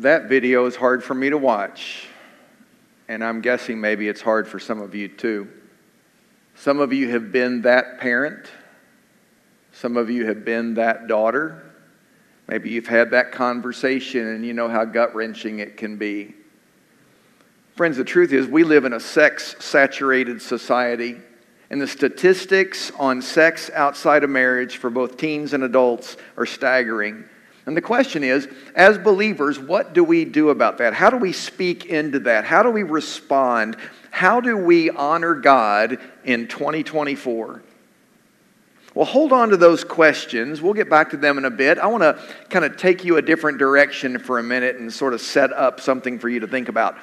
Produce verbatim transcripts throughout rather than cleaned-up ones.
That video is hard for me to watch, and I'm guessing maybe it's hard for some of you too. Some of you have been that parent. Some of you have been that daughter. Maybe you've had that conversation and you know how gut-wrenching it can be. Friends, the truth is we live in a sex-saturated society, and the statistics on sex outside of marriage for both teens and adults are staggering. And the question is, as believers, what do we do about that? How do we speak into that? How do we respond? How do we honor God in twenty twenty-four? Well, hold on to those questions. We'll get back to them in a bit. I want to kind of take you a different direction for a minute and sort of set up something for you to think about.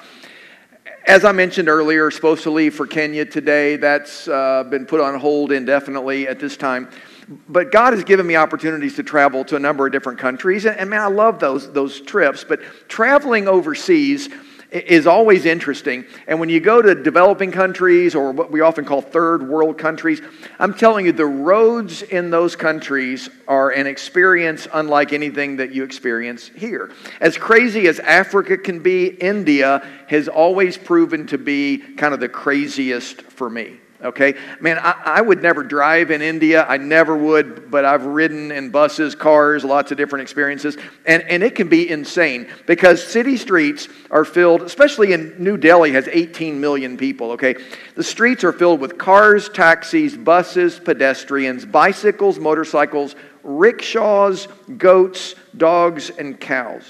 As I mentioned earlier, supposed to leave for Kenya today. That's uh, been put on hold indefinitely at this time. But God has given me opportunities to travel to a number of different countries. And, and man, I love those, those trips. But traveling overseas is always interesting. And when you go to developing countries, or what we often call third world countries, I'm telling you, the roads in those countries are an experience unlike anything that you experience here. As crazy as Africa can be, India has always proven to be kind of the craziest for me. Okay, man, I, I would never drive in India. I never would, but I've ridden in buses, cars, lots of different experiences. And, and it can be insane because city streets are filled, especially in New Delhi, has eighteen million people, okay? The streets are filled with cars, taxis, buses, pedestrians, bicycles, motorcycles, rickshaws, goats, dogs, and cows.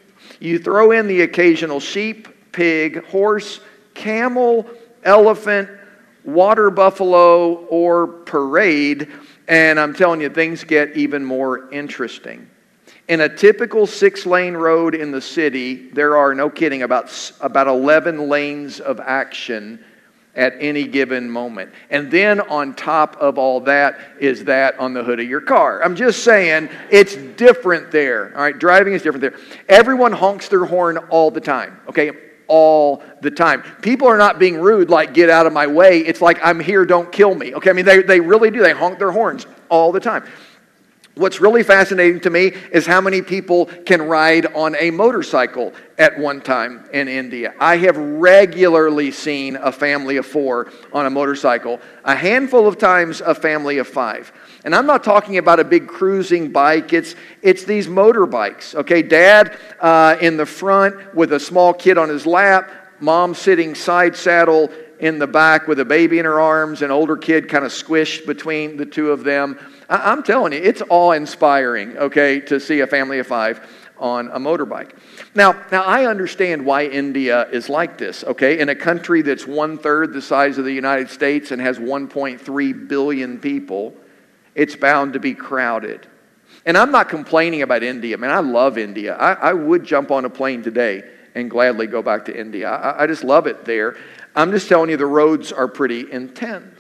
You throw in the occasional sheep, pig, horse, camel, elephant, water buffalo, or parade, and I'm telling you, things get even more interesting. In a typical six-lane road in the city, there are, no kidding, about, about eleven lanes of action at any given moment. And then on top of all that is that on the hood of your car. I'm just saying, it's different there. All right, driving is different there. Everyone honks their horn all the time, okay? All the time. People are not being rude like, get out of my way. It's like, I'm here, don't kill me. Okay, I mean, they, they really do. They honk their horns all the time. What's really fascinating to me is how many people can ride on a motorcycle at one time in India. I have regularly seen a family of four on a motorcycle. A handful of times, a family of five. And I'm not talking about a big cruising bike. It's it's these motorbikes. Okay, dad uh, in the front with a small kid on his lap. Mom sitting side saddle in the back with a baby in her arms. An older kid kind of squished between the two of them. I, I'm telling you, it's awe-inspiring, okay, to see a family of five on a motorbike. Now, now I understand why India is like this, okay? In a country that's one-third the size of the United States and has one point three billion people, it's bound to be crowded. And I'm not complaining about India. Man, I love India. I, I would jump on a plane today and gladly go back to India. I, I just love it there. I'm just telling you, the roads are pretty intense.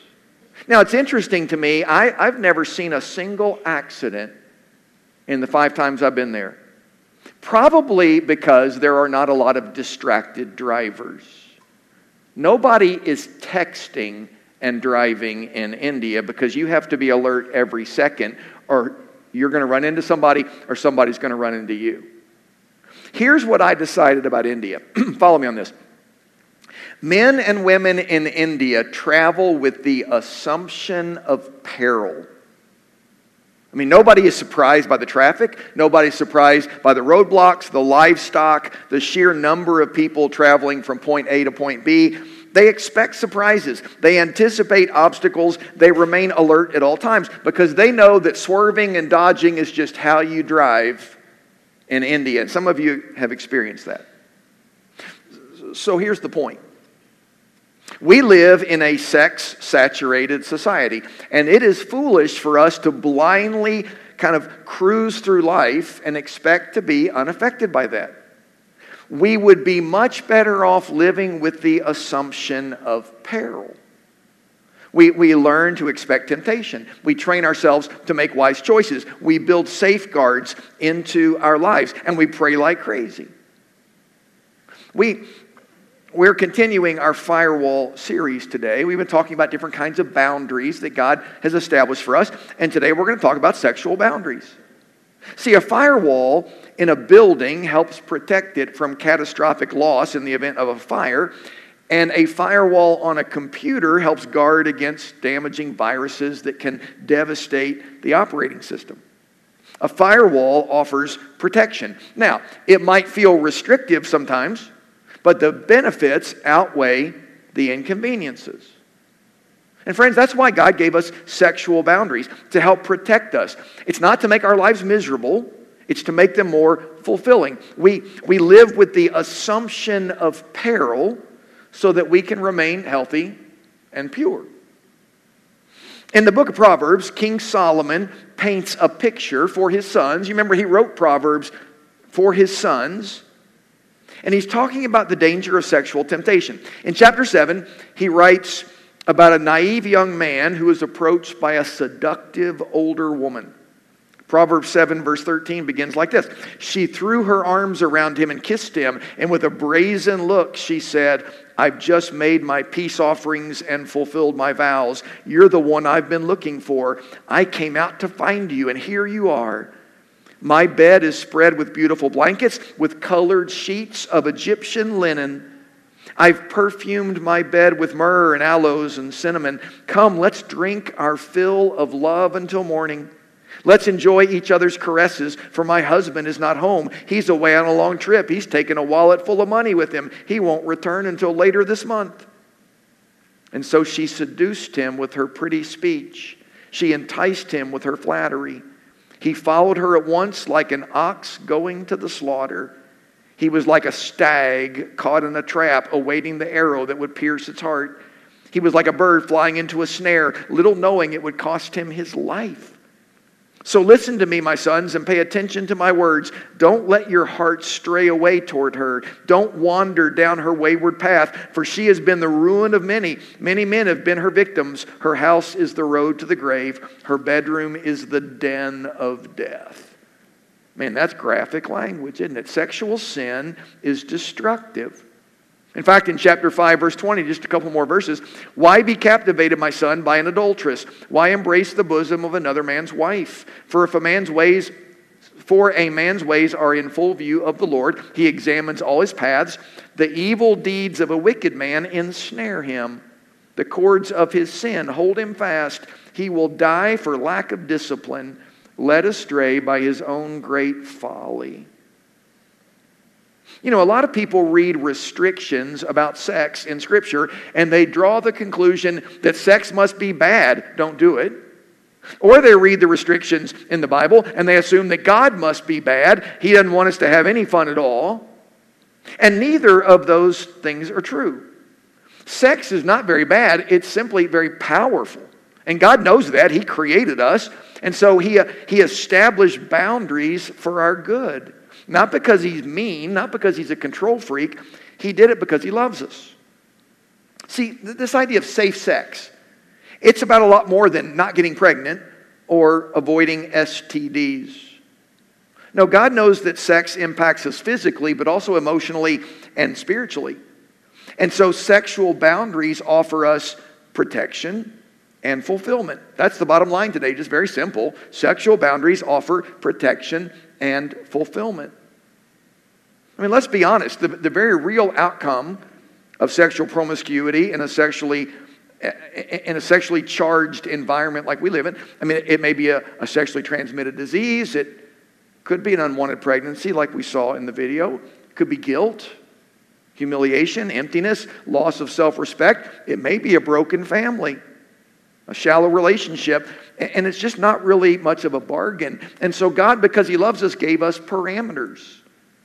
Now, it's interesting to me, I, I've never seen a single accident in the five times I've been there. Probably because there are not a lot of distracted drivers. Nobody is texting and driving in India because you have to be alert every second or you're going to run into somebody or somebody's going to run into you. Here's what I decided about India. Follow me on this. Men and women in India travel with the assumption of peril. I mean, nobody is surprised by the traffic. Nobody's surprised by the roadblocks, the livestock, the sheer number of people traveling from point A to point B. They expect surprises. They anticipate obstacles. They remain alert at all times because they know that swerving and dodging is just how you drive in India. And some of you have experienced that. So here's the point. We live in a sex-saturated society, and it is foolish for us to blindly kind of cruise through life and expect to be unaffected by that. We would be much better off living with the assumption of peril. We, we learn to expect temptation. We train ourselves to make wise choices. We build safeguards into our lives, and we pray like crazy. We... We're continuing our firewall series today. We've been talking about different kinds of boundaries that God has established for us. And today we're going to talk about sexual boundaries. See, a firewall in a building helps protect it from catastrophic loss in the event of a fire, and a firewall on a computer helps guard against damaging viruses that can devastate the operating system. A firewall offers protection. Now, it might feel restrictive sometimes, but the benefits outweigh the inconveniences. And friends, that's why God gave us sexual boundaries, to help protect us. It's not to make our lives miserable, it's to make them more fulfilling. We, we live with the assumption of peril so that we can remain healthy and pure. In the book of Proverbs, King Solomon paints a picture for his sons. You remember he wrote Proverbs for his sons. And he's talking about the danger of sexual temptation. In chapter seven, he writes about a naive young man who is approached by a seductive older woman. Proverbs seven verse thirteen begins like this. She threw her arms around him and kissed him, and with a brazen look she said, I've just made my peace offerings and fulfilled my vows. You're the one I've been looking for. I came out to find you, and here you are. My bed is spread with beautiful blankets, with colored sheets of Egyptian linen. I've perfumed my bed with myrrh and aloes and cinnamon. Come, let's drink our fill of love until morning. Let's enjoy each other's caresses, for my husband is not home. He's away on a long trip. He's taken a wallet full of money with him. He won't return until later this month. And so she seduced him with her pretty speech. She enticed him with her flattery. He followed her at once like an ox going to the slaughter. He was like a stag caught in a trap, awaiting the arrow that would pierce its heart. He was like a bird flying into a snare, little knowing it would cost him his life. So listen to me, my sons, and pay attention to my words. Don't let your heart stray away toward her. Don't wander down her wayward path, for she has been the ruin of many. Many men have been her victims. Her house is the road to the grave. Her bedroom is the den of death. Man, that's graphic language, isn't it? Sexual sin is destructive. In fact, in chapter five, verse twenty, just a couple more verses, why be captivated, my son, by an adulteress? Why embrace the bosom of another man's wife? For if a man's ways, for a man's ways are in full view of the Lord, he examines all his paths. The evil deeds of a wicked man ensnare him. The cords of his sin hold him fast. He will die for lack of discipline, led astray by his own great folly. You know, a lot of people read restrictions about sex in Scripture and they draw the conclusion that sex must be bad. Don't do it. Or they read the restrictions in the Bible and they assume that God must be bad. He doesn't want us to have any fun at all. And neither of those things are true. Sex is not very bad. It's simply very powerful. And God knows that. He created us. And so He, he established boundaries for our good. Not because He's mean, not because He's a control freak. He did it because He loves us. See, this idea of safe sex, it's about a lot more than not getting pregnant or avoiding S T Ds. No, God knows that sex impacts us physically, but also emotionally and spiritually. And so sexual boundaries offer us protection and fulfillment. That's the bottom line today, just very simple. Sexual boundaries offer protection and fulfillment. I mean, let's be honest. The, the very real outcome of sexual promiscuity in a sexually in a sexually charged environment like we live in, I mean, it may be a, a sexually transmitted disease. It could be an unwanted pregnancy like we saw in the video. It could be guilt, humiliation, emptiness, loss of self-respect. It may be a broken family, a shallow relationship, and it's just not really much of a bargain. And so God, because He loves us, gave us parameters.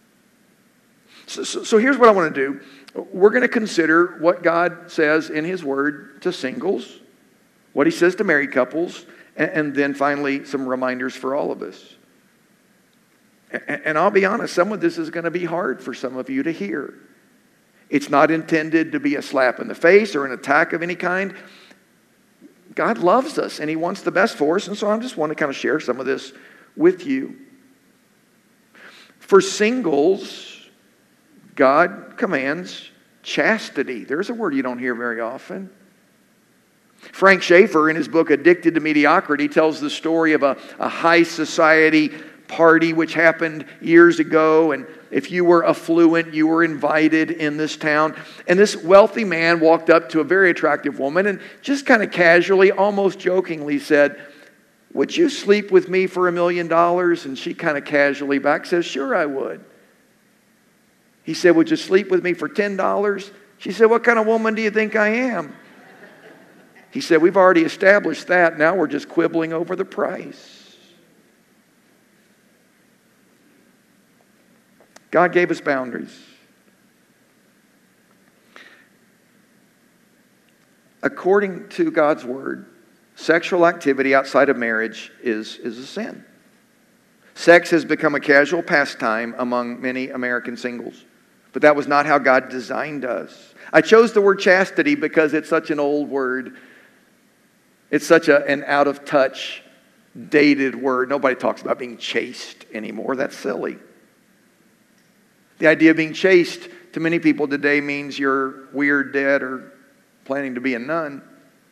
So, so, so here's what I want to do. We're going to consider what God says in His Word to singles, what He says to married couples, and, and then finally some reminders for all of us. And, and I'll be honest, some of this is going to be hard for some of you to hear. It's not intended to be a slap in the face or an attack of any kind. God loves us and He wants the best for us, and so I just want to kind of share some of this with you. For singles, God commands chastity. There's a word you don't hear very often. Frank Schaeffer, in his book Addicted to Mediocrity, tells the story of a, a high society party, which happened years ago, and if you were affluent, you were invited in this town. And this wealthy man walked up to a very attractive woman and just kind of casually, almost jokingly said, "Would you sleep with me for a million dollars?" And she kind of casually back says, "Sure, I would." He said, "Would you sleep with me for ten dollars? She said, "What kind of woman do you think I am?" He said, "We've already established that. Now we're just quibbling over the price." God gave us boundaries. According to God's word, sexual activity outside of marriage is, is a sin. Sex has become a casual pastime among many American singles. But that was not how God designed us. I chose the word chastity because it's such an old word. It's such a, an out-of-touch, dated word. Nobody talks about being chaste anymore. That's silly. The idea of being chaste to many people today means you're weird, dead, or planning to be a nun.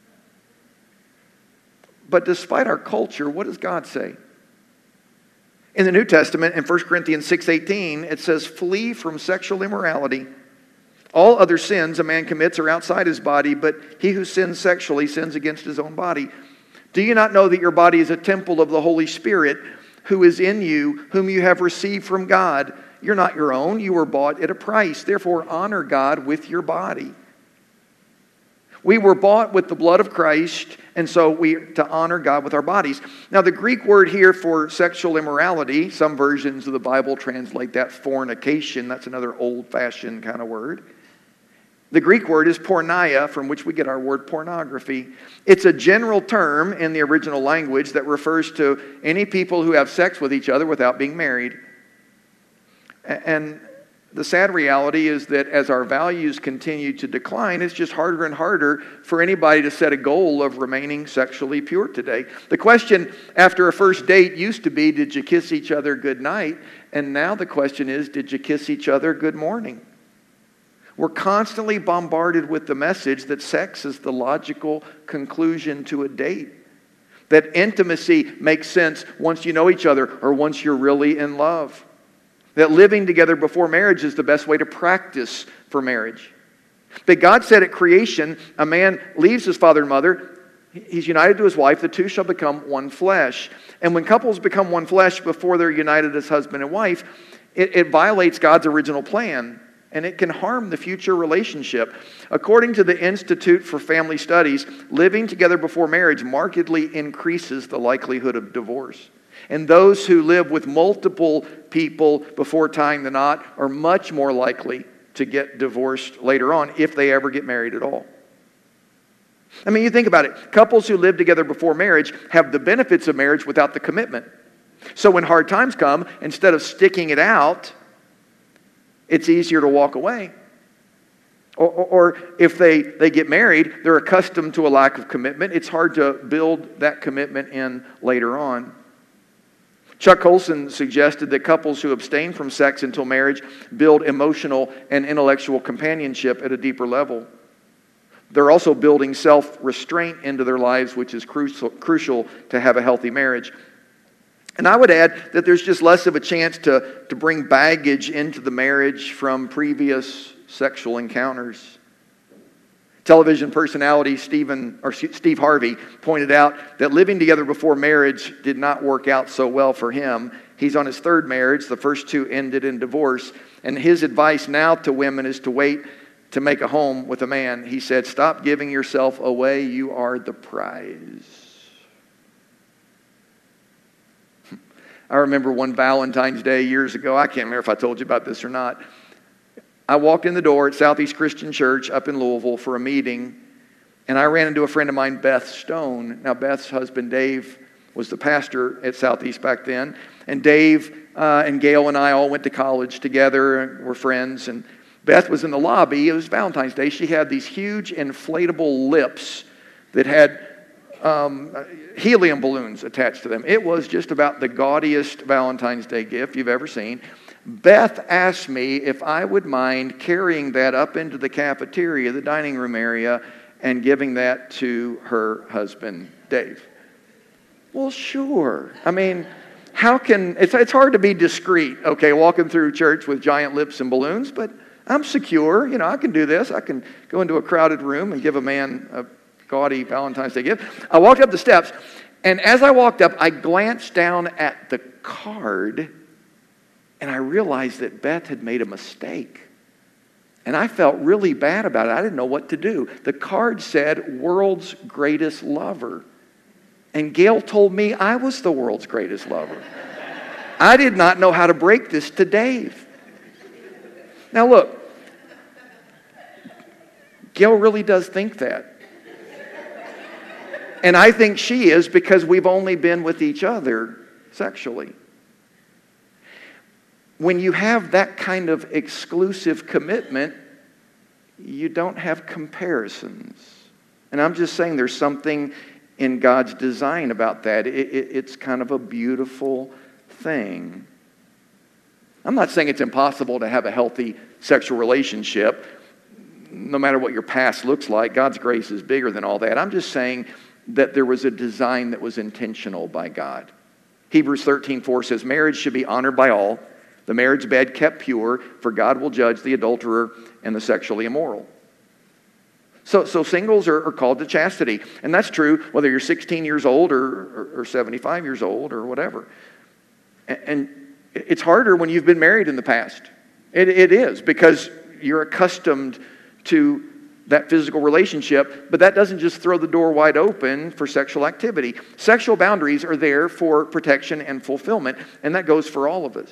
But despite our culture, what does God say? In the New Testament, in First Corinthians six eighteen, it says, "Flee from sexual immorality. All other sins a man commits are outside his body, but he who sins sexually sins against his own body. Do you not know that your body is a temple of the Holy Spirit who is in you, whom you have received from God? You're not your own. You were bought at a price. Therefore, honor God with your body." We were bought with the blood of Christ, and so we to honor God with our bodies. Now, the Greek word here for sexual immorality, some versions of the Bible translate that fornication. That's another old-fashioned kind of word. The Greek word is porneia, from which we get our word pornography. It's a general term in the original language that refers to any people who have sex with each other without being married. And the sad reality is that as our values continue to decline, it's just harder and harder for anybody to set a goal of remaining sexually pure today. The question after a first date used to be, did you kiss each other good night? And now the question is, did you kiss each other good morning? We're constantly bombarded with the message that sex is the logical conclusion to a date. That intimacy makes sense once you know each other or once you're really in love. That living together before marriage is the best way to practice for marriage. That God said at creation, a man leaves his father and mother, he's united to his wife, the two shall become one flesh. And when couples become one flesh before they're united as husband and wife, it, it violates God's original plan. And it can harm the future relationship. According to the Institute for Family Studies, living together before marriage markedly increases the likelihood of divorce. And those who live with multiple people before tying the knot are much more likely to get divorced later on if they ever get married at all. I mean, you think about it. Couples who live together before marriage have the benefits of marriage without the commitment. So when hard times come, instead of sticking it out, it's easier to walk away. Or, or, or if they, they get married, they're accustomed to a lack of commitment. It's hard to build that commitment in later on. Chuck Colson suggested that couples who abstain from sex until marriage build emotional and intellectual companionship at a deeper level. They're also building self-restraint into their lives, which is crucial, crucial to have a healthy marriage. And I would add that there's just less of a chance to, to bring baggage into the marriage from previous sexual encounters. Television personality Stephen or Steve Harvey pointed out that living together before marriage did not work out so well for him. He's on his third marriage. The first two ended in divorce. And his advice now to women is to wait to make a home with a man. He said, "Stop giving yourself away. You are the prize." I remember one Valentine's Day years ago. I can't remember if I told you about this or not. I walked in the door at Southeast Christian Church up in Louisville for a meeting, and I ran into a friend of mine, Beth Stone. Now, Beth's husband, Dave, was the pastor at Southeast back then, and Dave uh, and Gail and I all went to college together, were friends, and Beth was in the lobby. It was Valentine's Day. She had these huge inflatable lips that had um, helium balloons attached to them. It was just about the gaudiest Valentine's Day gift you've ever seen. Beth asked me if I would mind carrying that up into the cafeteria, the dining room area, and giving that to her husband, Dave. Well, sure. I mean, how can, it's, it's hard to be discreet, okay, walking through church with giant lips and balloons, but I'm secure. You know, I can do this. I can go into a crowded room and give a man a gaudy Valentine's Day gift. I walked up the steps, and as I walked up, I glanced down at the card, and I realized that Beth had made a mistake. And I felt really bad about it. I didn't know what to do. The card said, world's greatest lover. And Gail told me I was the world's greatest lover. I did not know how to break this to Dave. Now look, Gail really does think that. And I think she is because we've only been with each other sexually. When you have that kind of exclusive commitment, you don't have comparisons. And I'm just saying there's something in God's design about that. It, it, it's kind of a beautiful thing. I'm not saying it's impossible to have a healthy sexual relationship, no matter what your past looks like. God's grace is bigger than all that. I'm just saying that there was a design that was intentional by God. Hebrews thirteen four says, marriage should be honored by all, the marriage bed kept pure, for God will judge the adulterer and the sexually immoral. So, so singles are, are called to chastity. And that's true whether you're sixteen years old or, or, or seventy-five years old or whatever. And, and it's harder when you've been married in the past. It, it is, because you're accustomed to that physical relationship, but that doesn't just throw the door wide open for sexual activity. Sexual boundaries are there for protection and fulfillment, and that goes for all of us.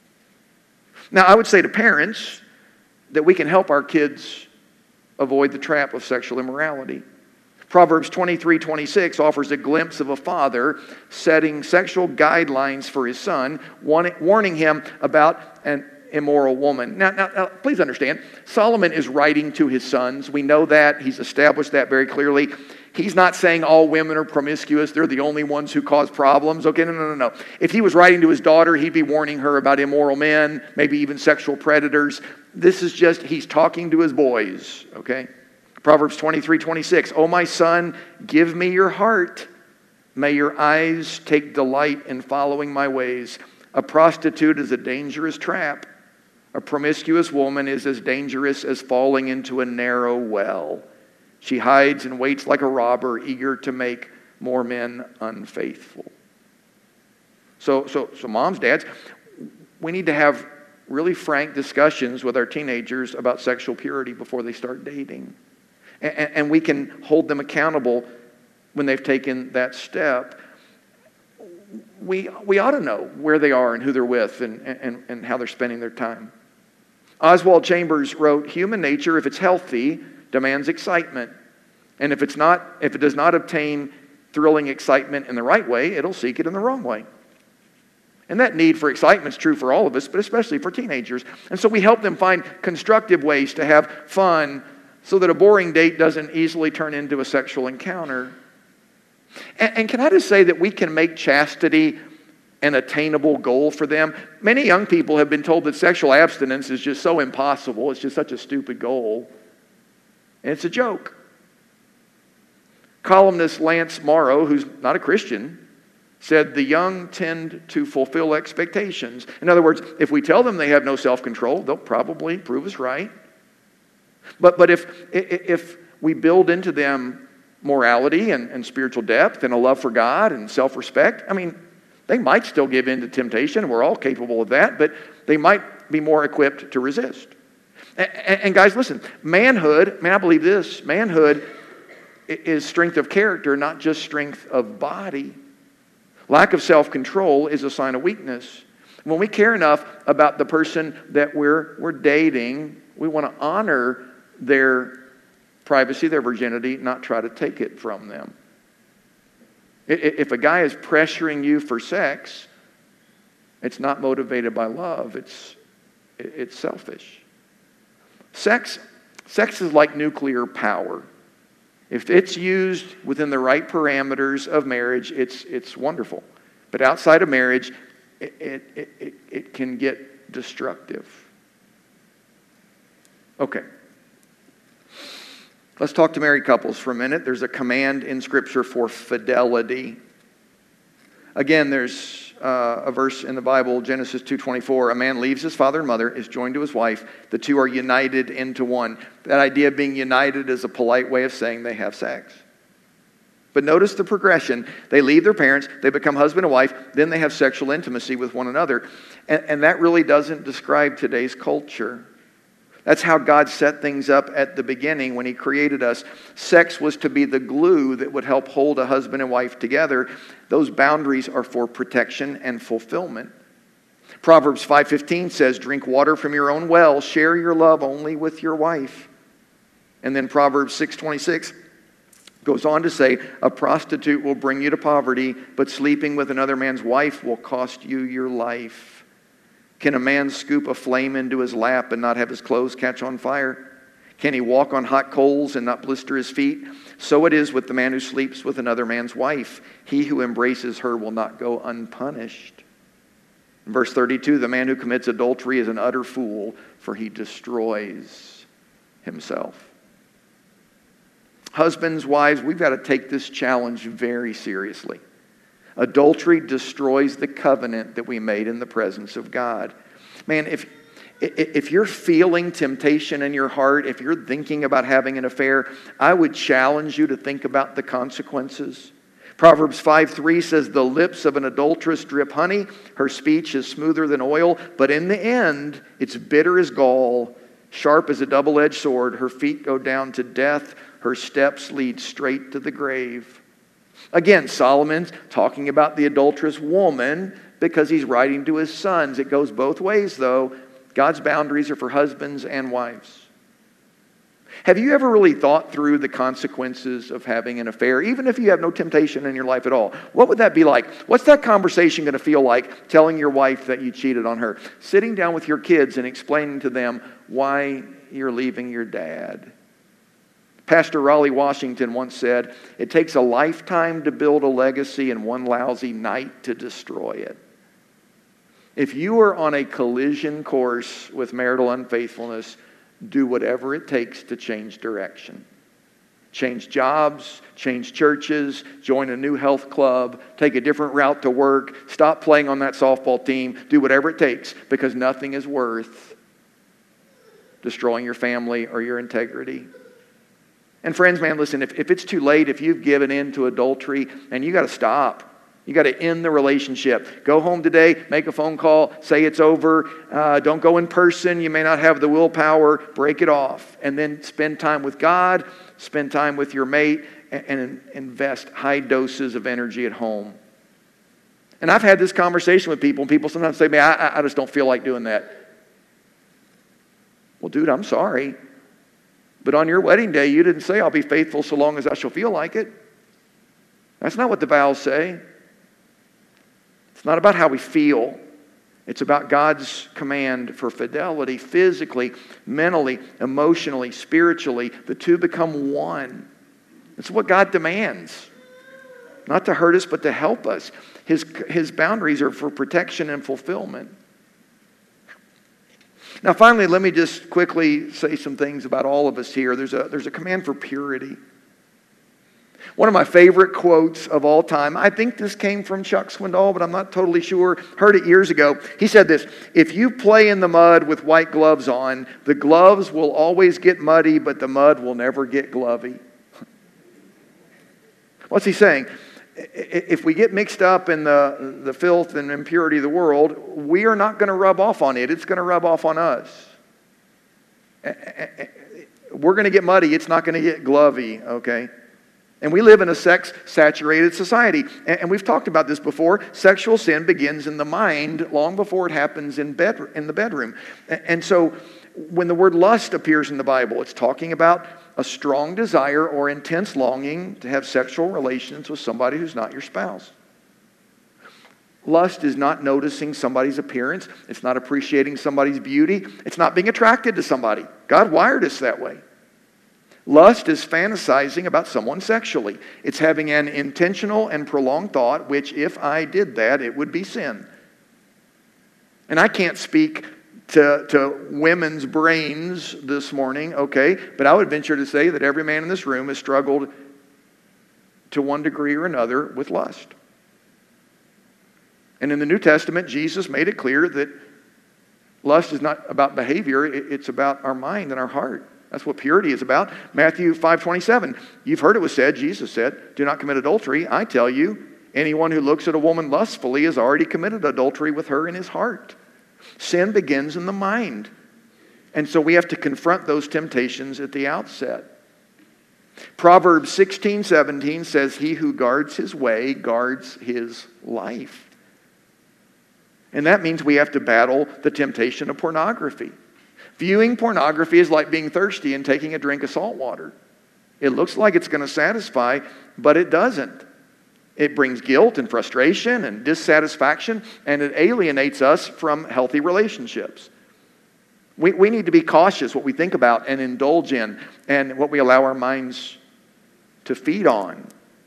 Now, I would say to parents that we can help our kids avoid the trap of sexual immorality. Proverbs twenty-three twenty-six offers a glimpse of a father setting sexual guidelines for his son, warning him about an immoral woman. Now, now, now, please understand, Solomon is writing to his sons. We know that. He's established that very clearly. He's not saying all women are promiscuous. They're the only ones who cause problems. Okay, no, no, no, no. If he was writing to his daughter, he'd be warning her about immoral men, maybe even sexual predators. This is just, he's talking to his boys, okay? Proverbs twenty-three twenty-six, O my son, give me your heart. May your eyes take delight in following my ways. A prostitute is a dangerous trap. A promiscuous woman is as dangerous as falling into a narrow well. She hides and waits like a robber, eager to make more men unfaithful. So, so, so moms, dads, we need to have really frank discussions with our teenagers about sexual purity before they start dating. And, and we can hold them accountable when they've taken that step. We, we ought to know where they are and who they're with and, and, and how they're spending their time. Oswald Chambers wrote, human nature, if it's healthy, demands excitement. And if it's not, if it does not obtain thrilling excitement in the right way, it'll seek it in the wrong way. And that need for excitement is true for all of us, but especially for teenagers. And so we help them find constructive ways to have fun so that a boring date doesn't easily turn into a sexual encounter. And, and can I just say that we can make chastity an attainable goal for them? Many young people have been told that sexual abstinence is just so impossible. It's just such a stupid goal. And it's a joke. Columnist Lance Morrow, who's not a Christian, said the young tend to fulfill expectations. In other words, if we tell them they have no self-control, they'll probably prove us right. But, but if, if we build into them morality and, and spiritual depth and a love for God and self-respect, I mean, they might still give in to temptation, and we're all capable of that, but they might be more equipped to resist. And, and guys, listen, manhood, man, I believe this, manhood is strength of character, not just strength of body. Lack of self-control is a sign of weakness. When we care enough about the person that we're, we're dating, we want to honor their privacy, their virginity, not try to take it from them. If a guy is pressuring you for sex, it's not motivated by love. It's, it's selfish. Sex, sex is like nuclear power. If it's used within the right parameters of marriage, it's, it's wonderful. But outside of marriage, it, it, it, it can get destructive. Okay. Let's talk to married couples for a minute. There's a command in Scripture for fidelity. Again, there's uh, a verse in the Bible, Genesis two twenty-four. A man leaves his father and mother, is joined to his wife. The two are united into one. That idea of being united is a polite way of saying they have sex. But notice the progression. They leave their parents, they become husband and wife, then they have sexual intimacy with one another. And, and that really doesn't describe today's culture. That's how God set things up at the beginning when He created us. Sex was to be the glue that would help hold a husband and wife together. Those boundaries are for protection and fulfillment. Proverbs five fifteen says, drink water from your own well, share your love only with your wife. And then Proverbs six twenty-six goes on to say, a prostitute will bring you to poverty, but sleeping with another man's wife will cost you your life. Can a man scoop a flame into his lap and not have his clothes catch on fire? Can he walk on hot coals and not blister his feet? So it is with the man who sleeps with another man's wife. He who embraces her will not go unpunished. In verse thirty-two, the man who commits adultery is an utter fool, for he destroys himself. Husbands, wives, we've got to take this challenge very seriously. Adultery destroys the covenant that we made in the presence of God. Man, if, if you're feeling temptation in your heart, if you're thinking about having an affair, I would challenge you to think about the consequences. Proverbs five three says, the lips of an adulteress drip honey, her speech is smoother than oil, but in the end, it's bitter as gall, sharp as a double-edged sword. Her feet go down to death, her steps lead straight to the grave. Again, Solomon's talking about the adulterous woman because he's writing to his sons. It goes both ways, though. God's boundaries are for husbands and wives. Have you ever really thought through the consequences of having an affair, even if you have no temptation in your life at all? What would that be like? What's that conversation going to feel like, telling your wife that you cheated on her? Sitting down with your kids and explaining to them why you're leaving your dad. Pastor Raleigh Washington once said, it takes a lifetime to build a legacy and one lousy night to destroy it. If you are on a collision course with marital unfaithfulness, do whatever it takes to change direction. Change jobs, change churches, join a new health club, take a different route to work, stop playing on that softball team, do whatever it takes, because nothing is worth destroying your family or your integrity. And friends, man, listen, if, if it's too late, if you've given in to adultery, and you got to stop. You got to end the relationship. Go home today, make a phone call, say it's over. Uh, don't go in person. You may not have the willpower. Break it off. And then spend time with God, spend time with your mate, and, and invest high doses of energy at home. And I've had this conversation with people, and people sometimes say, man, I, I just don't feel like doing that. Well, dude, I'm sorry. But on your wedding day, you didn't say, I'll be faithful so long as I shall feel like it. That's not what the vows say. It's not about how we feel. It's about God's command for fidelity physically, mentally, emotionally, spiritually. The two become one. It's what God demands. Not to hurt us, but to help us. His, his boundaries are for protection and fulfillment. Now, finally, let me just quickly say some things about all of us here. There's a, there's a command for purity. One of my favorite quotes of all time, I think this came from Chuck Swindoll, but I'm not totally sure. Heard it years ago. He said this, if you play in the mud with white gloves on, the gloves will always get muddy, but the mud will never get glovey. What's he saying? If we get mixed up in the, the filth and impurity of the world, we are not going to rub off on it. It's going to rub off on us. We're going to get muddy. It's not going to get glovey, okay? And we live in a sex-saturated society. And we've talked about this before. Sexual sin begins in the mind long before it happens in bed, in the bedroom. And so when the word lust appears in the Bible, it's talking about a strong desire or intense longing to have sexual relations with somebody who's not your spouse. Lust is not noticing somebody's appearance. It's not appreciating somebody's beauty. It's not being attracted to somebody. God wired us that way. Lust is fantasizing about someone sexually. It's having an intentional and prolonged thought, which if I did that, it would be sin. And I can't speak to, to women's brains this morning, okay? But I would venture to say that every man in this room has struggled to one degree or another with lust. And in the New Testament, Jesus made it clear that lust is not about behavior, it's about our mind and our heart. That's what purity is about. Matthew five twenty-seven, you've heard it was said, Jesus said, do not commit adultery. I tell you, anyone who looks at a woman lustfully has already committed adultery with her in his heart. Sin begins in the mind. And so we have to confront those temptations at the outset. Proverbs sixteen seventeen says, he who guards his way guards his life. And that means we have to battle the temptation of pornography. Viewing pornography is like being thirsty and taking a drink of salt water. It looks like it's going to satisfy, but it doesn't. It brings guilt and frustration and dissatisfaction, and it alienates us from healthy relationships. We, we need to be cautious what we think about and indulge in and what we allow our minds to feed on.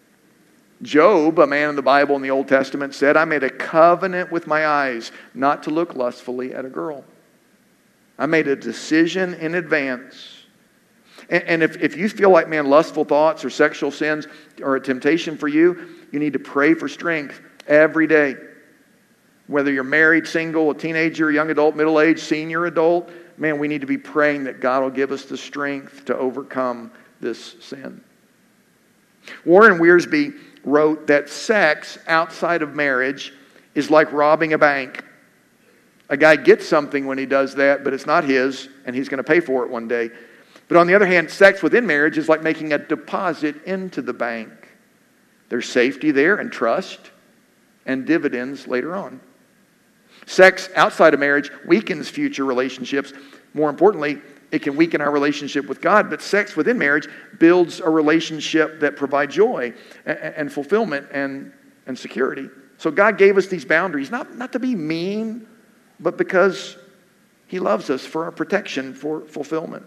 Job, a man in the Bible in the Old Testament, said, I made a covenant with my eyes not to look lustfully at a girl. I made a decision in advance. And, and if, if you feel like, man, lustful thoughts or sexual sins are a temptation for you, you need to pray for strength every day. Whether you're married, single, a teenager, young adult, middle-aged, senior adult, man, we need to be praying that God will give us the strength to overcome this sin. Warren Wiersbe wrote that sex outside of marriage is like robbing a bank. A guy gets something when he does that, but it's not his, and he's going to pay for it one day. But on the other hand, sex within marriage is like making a deposit into the bank. There's safety there and trust and dividends later on. Sex outside of marriage weakens future relationships. More importantly, it can weaken our relationship with God, but sex within marriage builds a relationship that provides joy and, and fulfillment and, and security. So God gave us these boundaries, not, not to be mean, but because He loves us, for our protection, for fulfillment.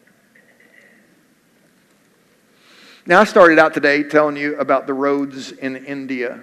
Now, I started out today telling you about the roads in India.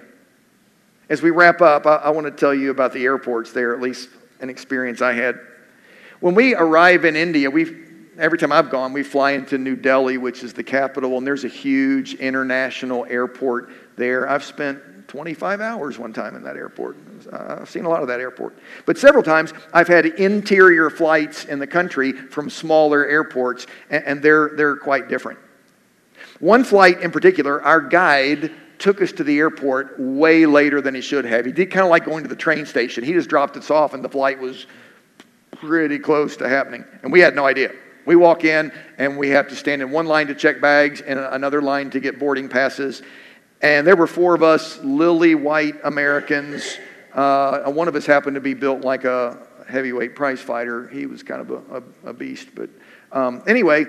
As we wrap up, I, I want to tell you about the airports there, at least an experience I had. When we arrive in India, we every time I've gone, we fly into New Delhi, which is the capital, and there's a huge international airport there. I've spent twenty-five hours one time in that airport. I've seen a lot of that airport. But several times, I've had interior flights in the country from smaller airports, and, and they're, they're quite different. One flight in particular, our guide took us to the airport way later than he should have. He did kind of like going to the train station. He just dropped us off, and the flight was pretty close to happening. And we had no idea. We walk in, and we have to stand in one line to check bags and another line to get boarding passes. And there were four of us, lily white Americans. Uh, one of us happened to be built like a heavyweight prize fighter. He was kind of a, a, a beast. But um, anyway,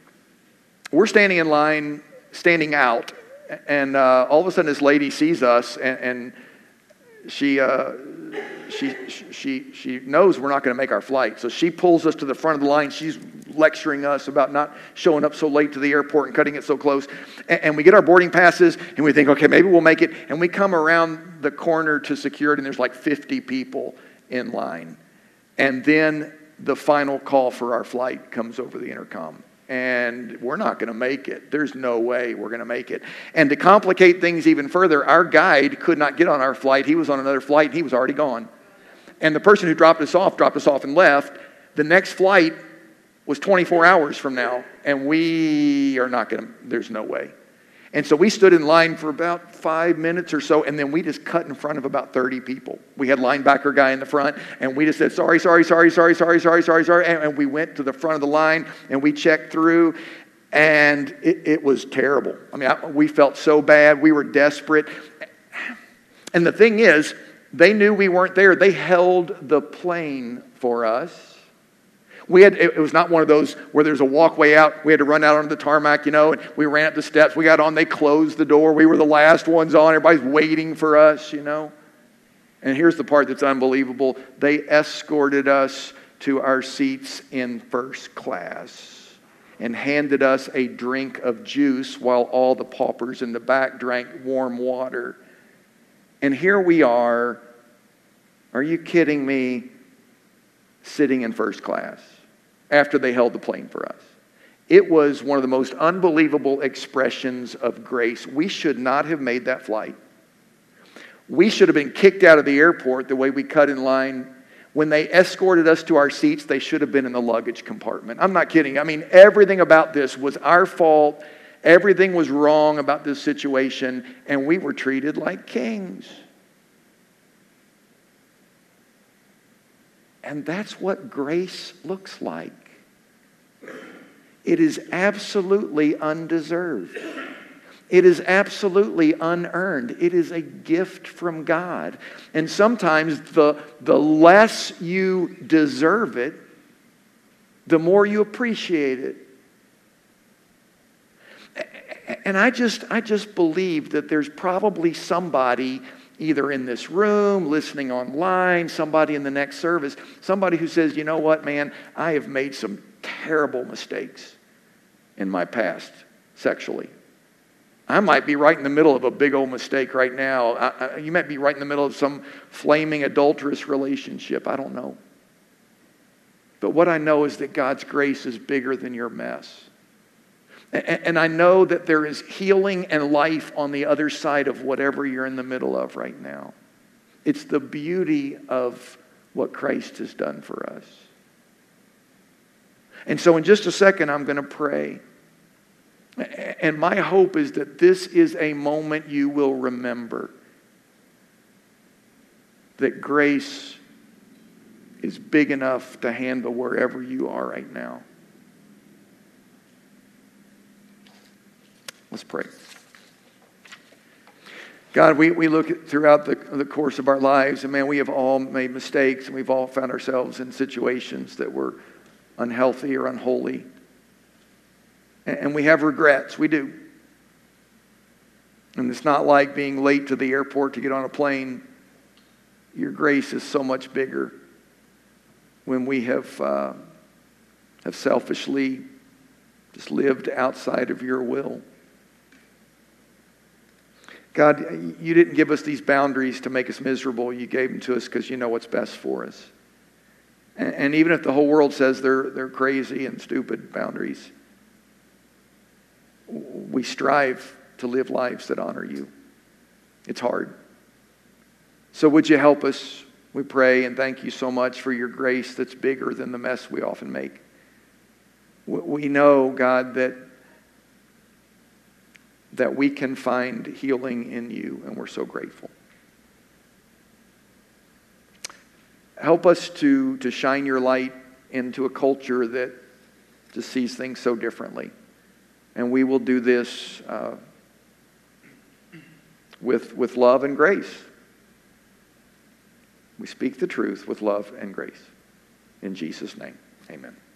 we're standing in line, standing out. And uh, all of a sudden, this lady sees us, and, and she, uh, she she she knows we're not going to make our flight. So she pulls us to the front of the line. She's lecturing us about not showing up so late to the airport and cutting it so close. And, and we get our boarding passes, and we think, okay, maybe we'll make it. And we come around the corner to security, and there's like fifty people in line. And then the final call for our flight comes over the intercom. And we're not going to make it. There's no way we're going to make it. And to complicate things even further, our guide could not get on our flight. He was on another flight, and he was already gone. And the person who dropped us off, dropped us off and left. The next flight was twenty-four hours from now, and we are not going to, there's no way. And so we stood in line for about five minutes or so, and then we just cut in front of about thirty people. We had linebacker guy in the front, and we just said, sorry, sorry, sorry, sorry, sorry, sorry, sorry, sorry. And, and we went to the front of the line, and we checked through, and it, it was terrible. I mean, I, we felt so bad. We were desperate. And the thing is, they knew we weren't there. They held the plane for us. We had, it was not one of those where there's a walkway out. We had to run out onto the tarmac, you know, and we ran up the steps. We got on, they closed the door. We were the last ones on. Everybody's waiting for us, you know. And here's the part that's unbelievable. They escorted us to our seats in first class and handed us a drink of juice while all the paupers in the back drank warm water. And here we are, are you kidding me, sitting in first class after they held the plane for us. It was one of the most unbelievable expressions of grace. We should not have made that flight. We should have been kicked out of the airport the way we cut in line. When they escorted us to our seats, they should have been in the luggage compartment. I'm not kidding. I mean, everything about this was our fault. Everything was wrong about this situation, and we were treated like kings. And that's what grace looks like. It is absolutely undeserved. It is absolutely unearned. It is a gift from God. And sometimes the, the less you deserve it, the more you appreciate it. And I just, I just believe that there's probably somebody either in this room, listening online, somebody in the next service, somebody who says, you know what, man, I have made some terrible mistakes in my past sexually. I might be right in the middle of a big old mistake right now. I, I, you might be right in the middle of some flaming adulterous relationship. I don't know. But what I know is that God's grace is bigger than your mess. And, and I know that there is healing and life on the other side of whatever you're in the middle of right now. It's the beauty of what Christ has done for us. And so in just a second, I'm going to pray. And my hope is that this is a moment you will remember. That grace is big enough to handle wherever you are right now. Let's pray. God, we, we look at, throughout the, the course of our lives, and man, we have all made mistakes, and we've all found ourselves in situations that were unhealthy or unholy. And we have regrets. We do. And it's not like being late to the airport to get on a plane. Your grace is so much bigger when we have, uh, have selfishly just lived outside of your will. God, you didn't give us these boundaries to make us miserable. You gave them to us because you know what's best for us. And, and even if the whole world says they're, they're crazy and stupid boundaries, we strive to live lives that honor you. It's hard. So would you help us, we pray, and thank you so much for your grace that's bigger than the mess we often make. We know, God, that, that we can find healing in you, and we're so grateful. Help us to, to shine your light into a culture that just sees things so differently. And we will do this uh, with, with love and grace. We speak the truth with love and grace. In Jesus' name, amen.